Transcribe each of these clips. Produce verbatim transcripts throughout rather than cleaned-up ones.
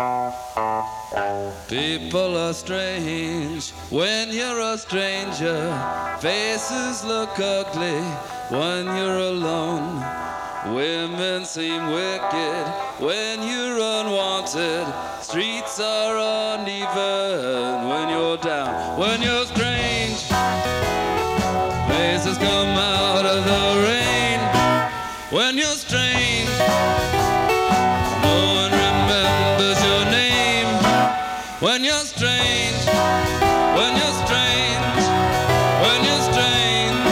People are strange when you're a stranger. Faces look ugly when you're alone. Women seem wicked when you're unwanted. Streets are uneven when you're down. When you're strange, faces come out of the rain. When you're strange, no one remembers your name. When you're strange, when you're strange, when you're strange.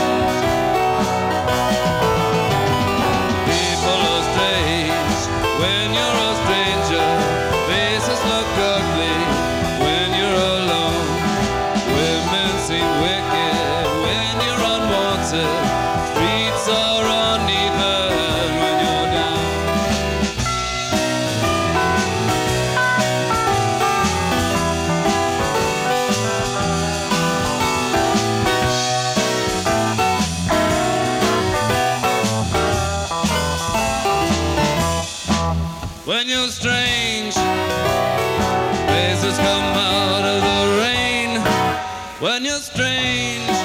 People are strange when you're a stranger. Faces look ugly when you're alone. Women seem wicked when you're unwanted. Streets are uneven when you're down. When you're strange, faces come out of the rain. When you're strange,